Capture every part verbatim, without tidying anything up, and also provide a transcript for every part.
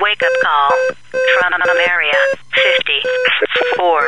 Wake up call from Area fifty-four.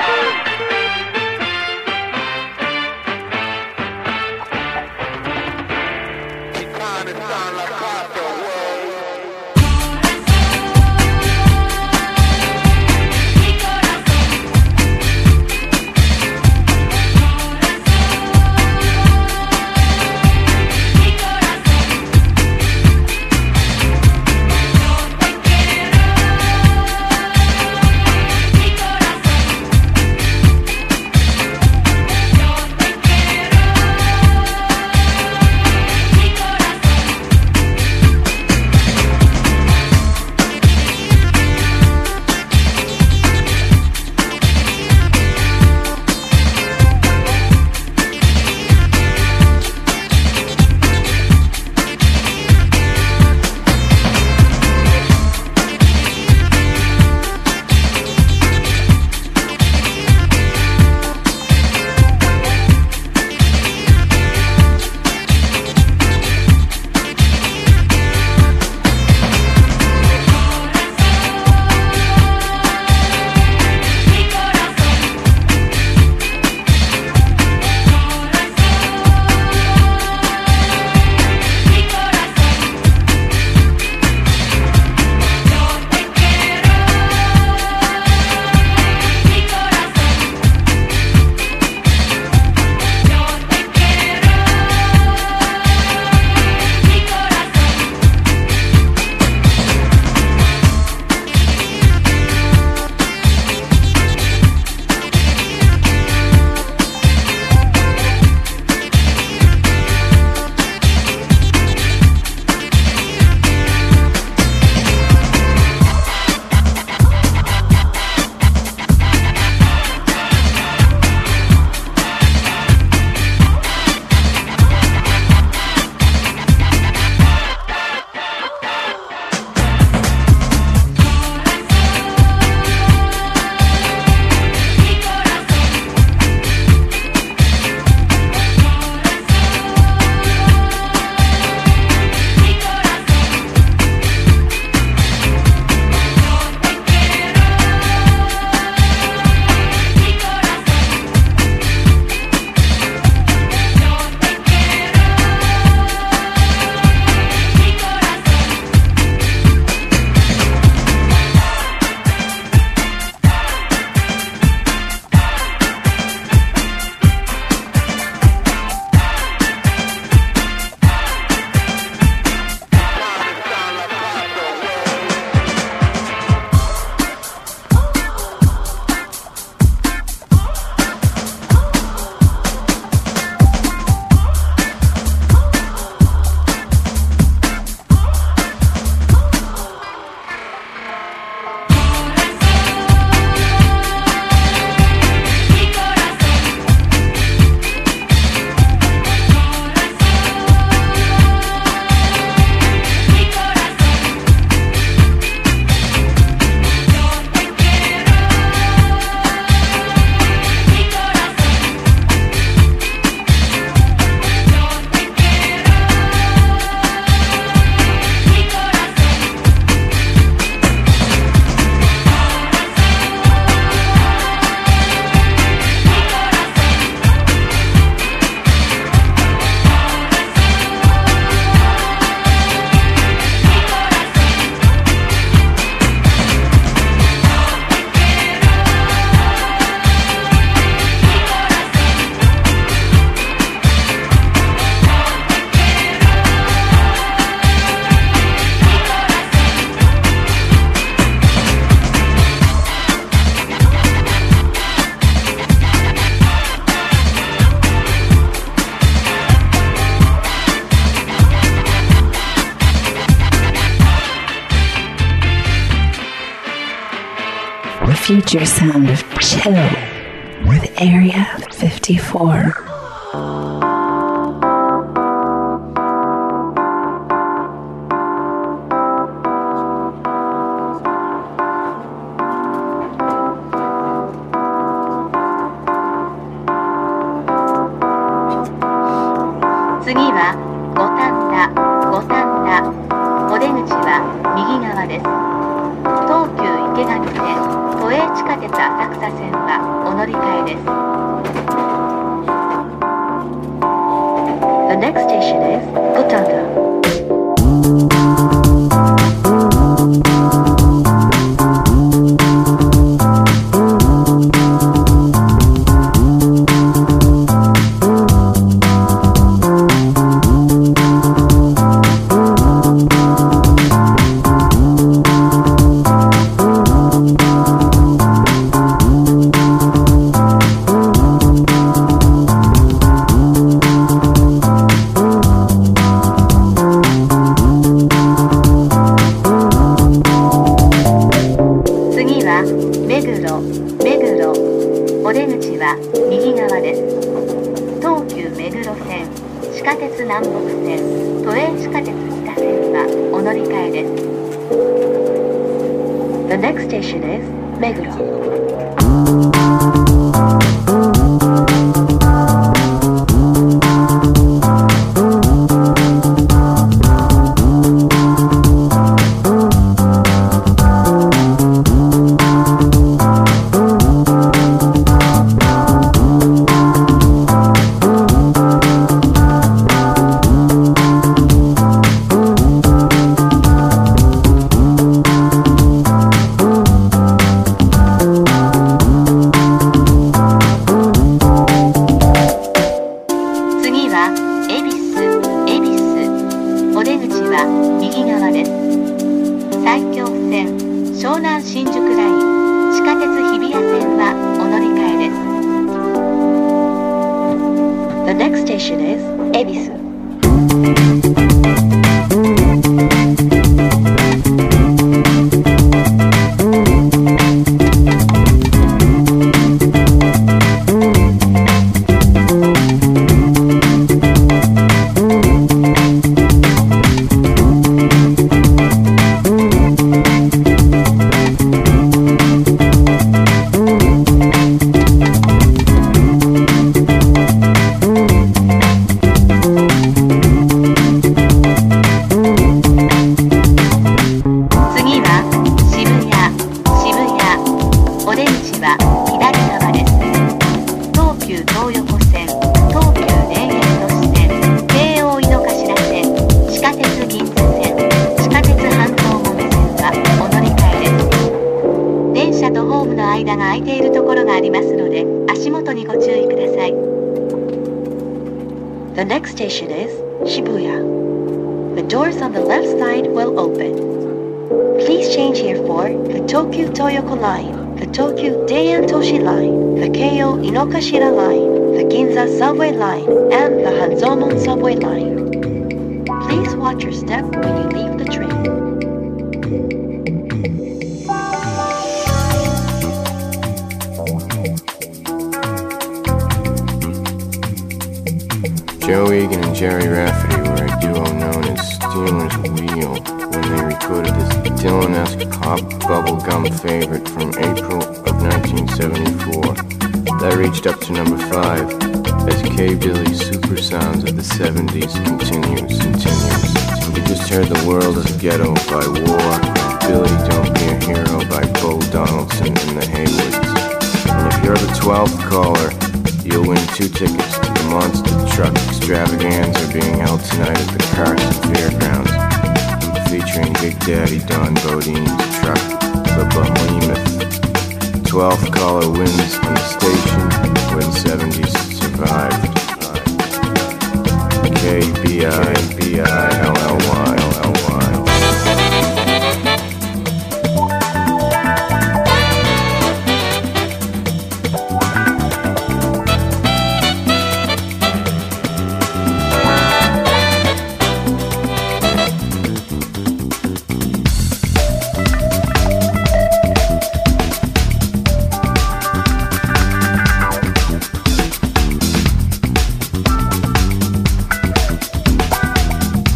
future sound of chill with Area fifty-four. 次は五反田、五反田。お出口は右側です。 田線はお乗り換えです。The next station is Gotanda. 「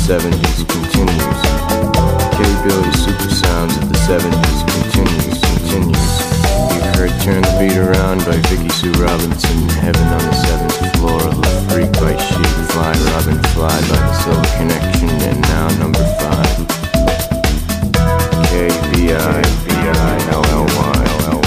seventies continues. K-Billy's super sounds of the seventies continues, continues. You've heard Turn the Beat Around by Vicky Sue Robinson, Heaven on the Seventh Floor, Love Freak by Chic, Fly Robin Fly by the Silver Connection, and now number five. K B I B I L L Y L L Y.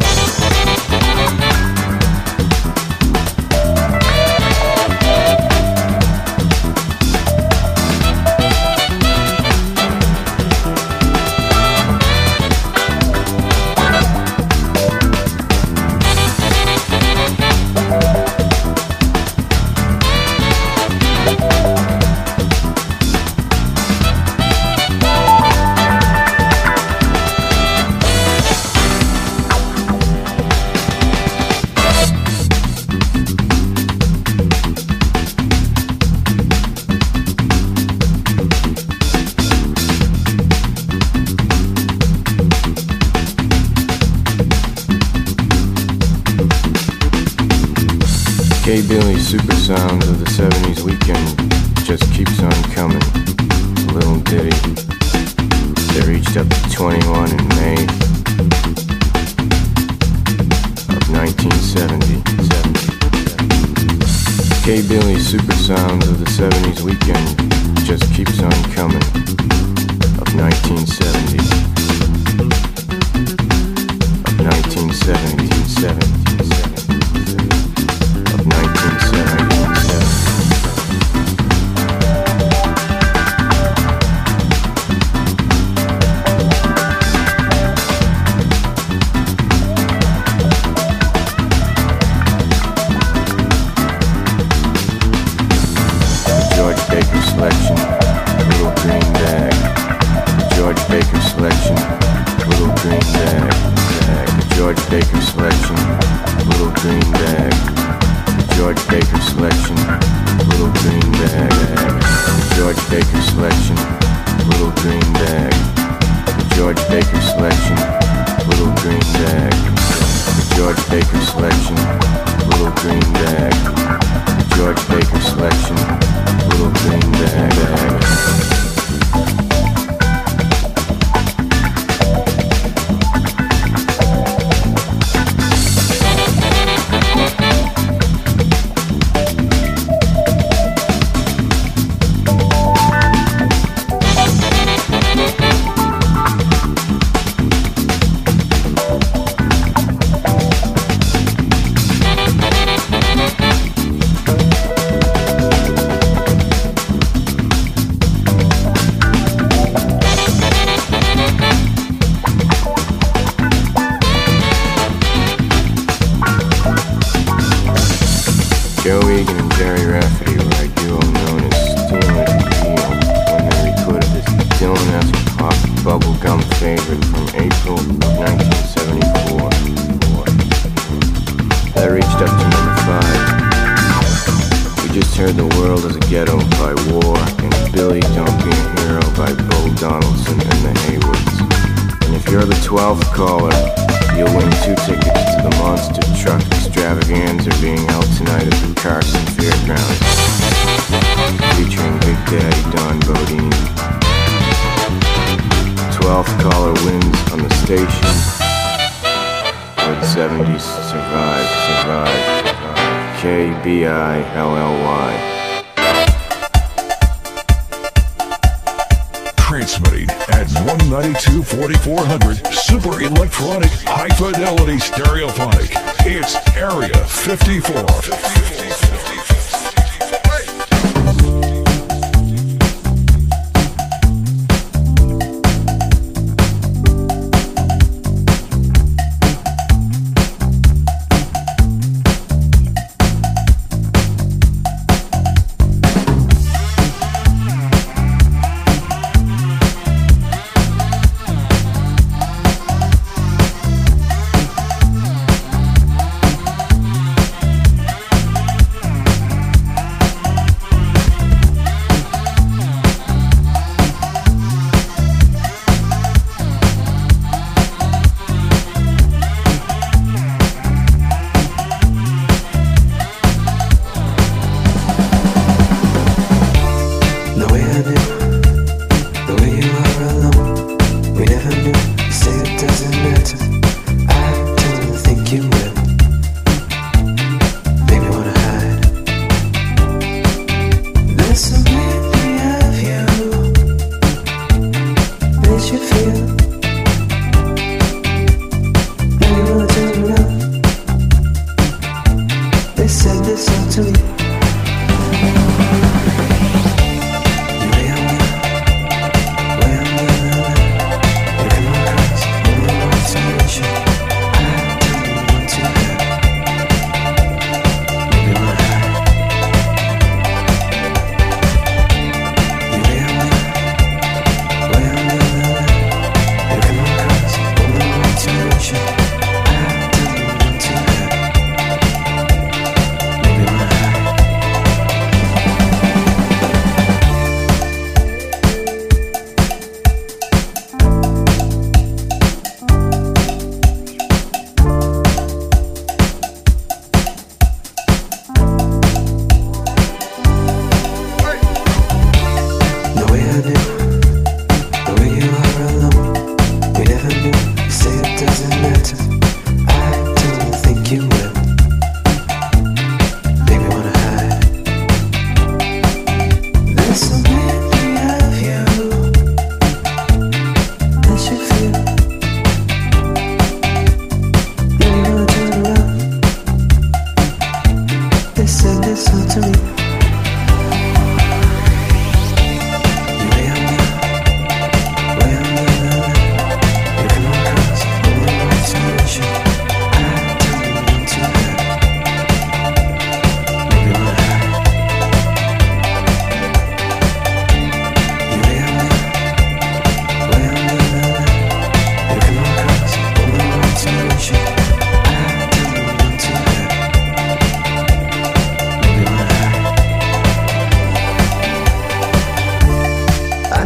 K-Billy's super sounds of the seventies weekend just keeps on coming. A little ditty that reached up to twenty-one in May of nineteen seventy. K-Billy's super sounds of the seventies weekend just keeps on coming of nineteen seventy. Of nineteen seventy, seventy. nineteen seventy-seven. The George Baker selection, Little Green Bag. The George Baker selection, Little Green Bag. The George Baker selection, Little Green Bag. George Baker selection, Little Green Bag. The George Baker selection, Little Green Bag. The George Baker selection, Little Green Bag. The George Baker selection, Little Green Bag. The George Baker selection, Little Green Bag. Joe Egan and Jerry Rafferty were a duo known as Stealing Deal when they recorded this Dylan-esque pop bubblegum favorite from April of nineteen seventy-four. That reached up to number five. We just heard The World is a Ghetto by War and Billy Don't Be a Hero by Bo Donaldson and the Haywoods. And if you're the twelfth caller, you'll win two tickets to the Monster Truck Extravaganza being held tonight at the Carson Fairgrounds, featuring Big Daddy Don Bodine. twelfth caller wins on the station where the seventies survive, survive, survive. K B I L L Y. Transmitting at one ninety-two forty-four hundred, super electronic, high fidelity stereophonic. It's Area fifty-four.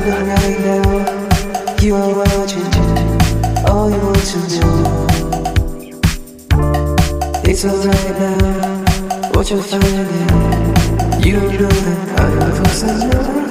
know right now you are watching all you want to know. It's alright now, what you're finding. You know that I love you so.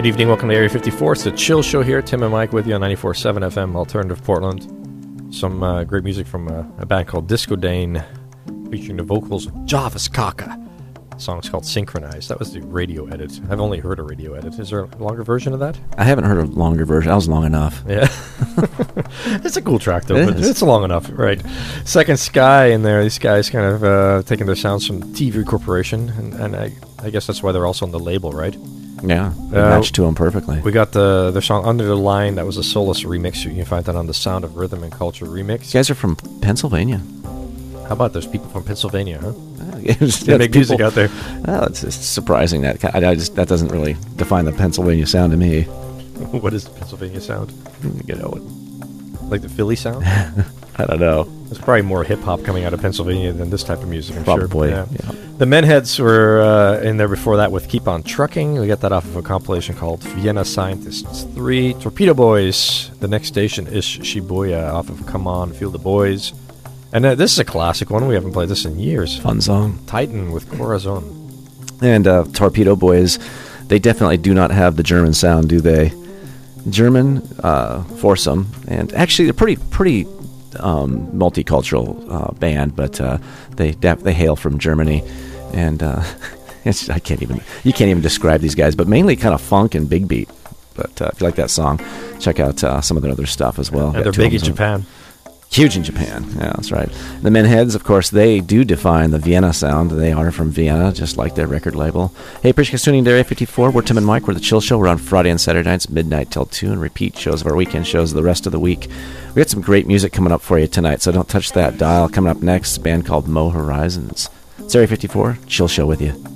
Good evening, welcome to Area fifty-four. It's the Chill Show here. Tim and Mike with you on ninety-four point seven F M, Alternative Portland. Some uh, great music from uh, a band called Disco Dane, featuring the vocals of Jarvis Cocker. The song's called Synchronized. That was the radio edit. I've only heard a radio edit. Is there a longer version of that? I haven't heard a longer version. That was long enough. Yeah. It's a cool track, though, It but is. it's long enough, right? Second Sky in there. These guys kind of uh, taking their sounds from T V Corporation, and, and I, I guess that's why they're also on the label, right? Yeah, it Uh, matched to them perfectly. We got the their song Under the Line. That was a Solus remix. You can find that on the Sound of Rhythm and Culture remix. You guys are from Pennsylvania. How about those people from Pennsylvania, huh? It was- They make music people- out there. Well, it's just surprising that I, I just that doesn't really define the Pennsylvania sound to me. What is the Pennsylvania sound? You know, Like the Philly sound? I don't know. There's probably more hip-hop coming out of Pennsylvania than this type of music, I'm Probably, sure. yeah. The Menheads were uh, in there before that with Keep On Trucking. We got that off of a compilation called Vienna Scientists three. Torpedo Boys, the next station is Shibuya, off of Come On, Feel the Boys. And uh, this is a classic one. We haven't played this in years. Fun song. Titan with Corazon. And uh, Torpedo Boys, they definitely do not have the German sound, do they? German uh, foursome, and actually they're pretty pretty um, multicultural uh, band, but uh, they def- they hail from Germany, and uh, it's, I can't even you can't even describe these guys, but mainly kind of funk and big beat. But uh, if you like that song, check out uh, some of their other stuff as well. And Got they're two big in albums on- Japan. Huge in Japan. Yeah, that's right. The Menheads, of course, they do define the Vienna sound. They are from Vienna, just like their record label. Hey, appreciate you tuning to Area fifty-four. We're Tim and Mike. We're the Chill Show. We're on Friday and Saturday nights, midnight till two, and repeat shows of our weekend shows the rest of the week. We got some great music coming up for you tonight, so don't touch that dial. Coming up next, a band called Mo Horizons. It's Area fifty-four, Chill Show with you.